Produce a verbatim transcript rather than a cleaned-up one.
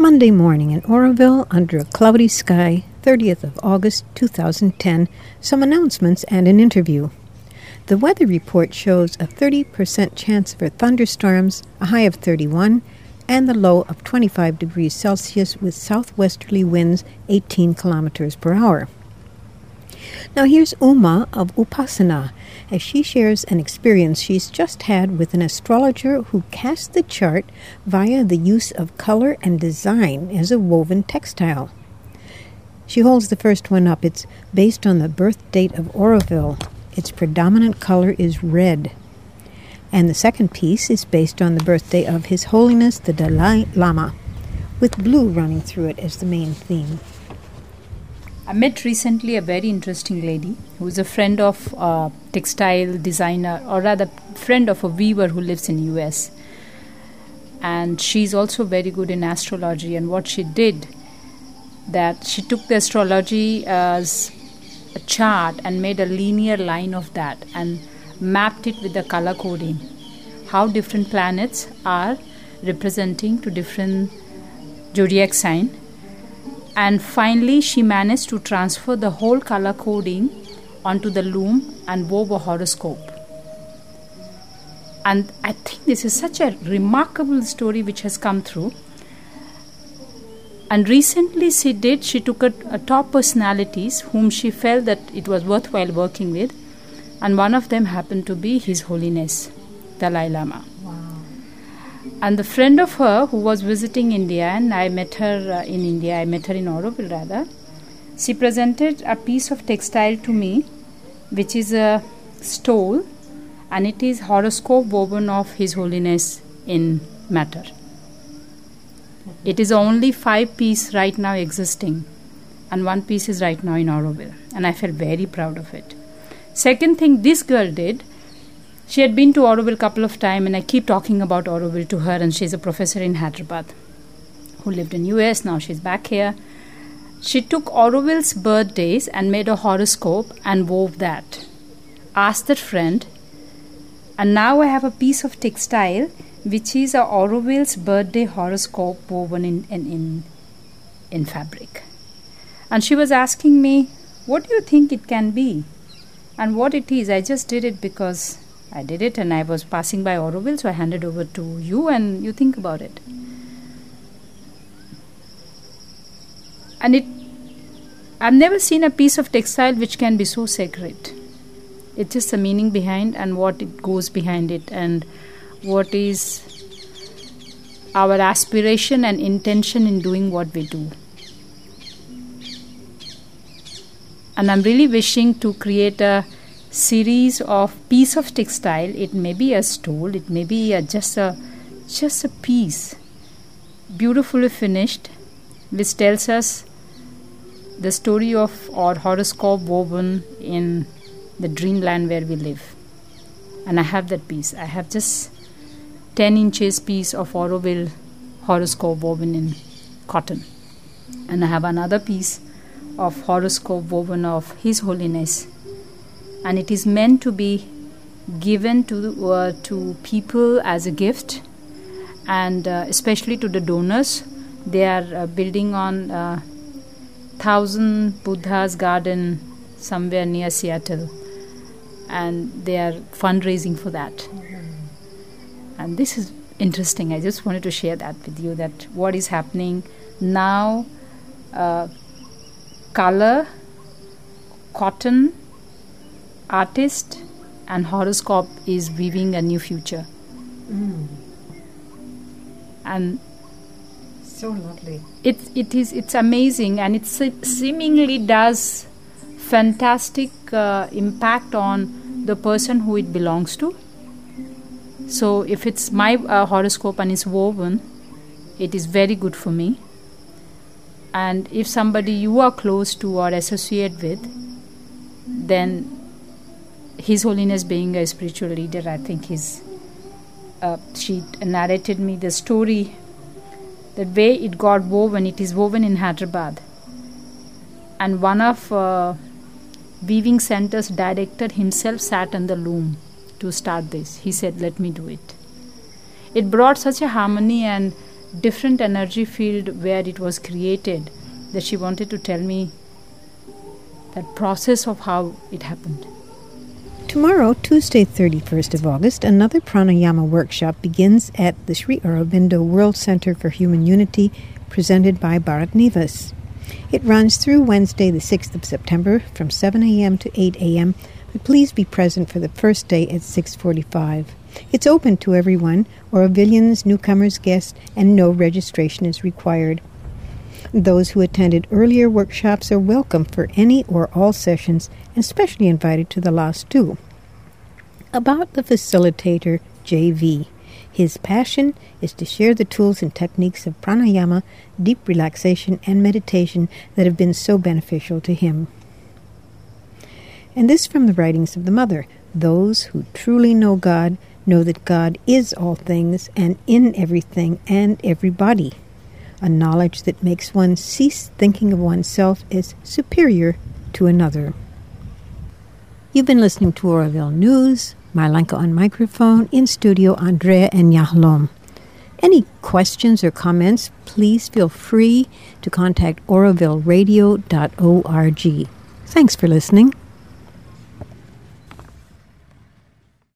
Monday morning in Oroville, under a cloudy sky, thirtieth of August, two thousand ten, some announcements and an interview. The weather report shows a thirty percent chance for thunderstorms, a high of thirty-one, and the low of twenty-five degrees Celsius with southwesterly winds eighteen kilometers per hour. Now here's Uma of Upasana, as she shares an experience she's just had with an astrologer who cast the chart via the use of color and design as a woven textile. She holds the first one up. It's based on the birth date of Oroville. Its predominant color is red. And the second piece is based on the birthday of His Holiness the Dalai Lama, with blue running through it as the main theme. I met recently a very interesting lady who is a friend of a textile designer, or rather friend of a weaver who lives in U S. And she's also very good in astrology. And what she did, that she took the astrology as a chart and made a linear line of that and mapped it with the color coding. How different planets are representing to different zodiac sign. And finally, she managed to transfer the whole color coding onto the loom and wove a horoscope. And I think this is such a remarkable story which has come through. And recently she did, she took a, a top personalities whom she felt that it was worthwhile working with. And one of them happened to be His Holiness, Dalai Lama. And the friend of her who was visiting India, and I met her uh, in India, I met her in Oroville rather, she presented a piece of textile to me, which is a stole, and it is horoscope woven of His Holiness in matter. It is only five piece right now existing, and one piece is right now in Oroville, and I felt very proud of it. Second thing this girl did, she had been to Oroville a couple of times, and I keep talking about Oroville to her, and she's a professor in Hyderabad who lived in U S. Now she's back here. She took Oroville's birthdays and made a horoscope and wove that. Asked that friend, and now I have a piece of textile which is a Oroville's birthday horoscope woven in, in, in, in fabric. And she was asking me, what do you think it can be? And what it is, I just did it because I did it and I was passing by Oroville, so I handed over to you and you think about it. And it, I've never seen a piece of textile which can be so sacred. It's just the meaning behind and what it goes behind it and what is our aspiration and intention in doing what we do. And I'm really wishing to create a series of piece of textile. It may be a stole, it may be a, just a just a piece, beautifully finished, which tells us the story of our horoscope woven in the dreamland where we live. And I have that piece. I have just ten inches piece of Oroville horoscope woven in cotton, and I have another piece of horoscope woven of His Holiness. And it is meant to be given to uh, to people as a gift, and uh, especially to the donors. They are uh, building on uh, Thousand Buddha's Garden somewhere near Seattle, and they are fundraising for that. Mm-hmm. And this is interesting. I just wanted to share that with you, that what is happening now, uh, color, cotton, artist and horoscope is weaving a new future. Mm. And so lovely. It it is it's amazing, and it se- seemingly does fantastic uh, impact on the person who it belongs to. So if it's my uh, horoscope and it's woven, it is very good for me. And if somebody you are close to or associate with, then His Holiness being a spiritual leader, I think he's, uh, she narrated me the story, the way it got woven. It is woven in Hyderabad. And one of uh, Weaving Center's director himself sat on the loom to start this. He said, let me do it. It brought such a harmony and different energy field where it was created, that she wanted to tell me that process of how it happened. Tomorrow, Tuesday, thirty-first of August, another pranayama workshop begins at the Sri Aurobindo World Center for Human Unity, presented by Bharat Nivas. It runs through Wednesday, the sixth of September, from seven a.m. to eight a.m., but please be present for the first day at six forty-five. It's open to everyone, Aurobilians, newcomers, guests, and no registration is required. Those who attended earlier workshops are welcome for any or all sessions, and especially invited to the last two. About the facilitator, J V. His passion is to share the tools and techniques of pranayama, deep relaxation, and meditation that have been so beneficial to him. And this from the writings of the Mother. Those who truly know God know that God is all things and in everything and everybody. A knowledge that makes one cease thinking of oneself as superior to another. You've been listening to Auroville News. Marlenka on microphone, in studio Andrea and Yahlom. Any questions or comments, please feel free to contact auroville radio dot org. Thanks for listening.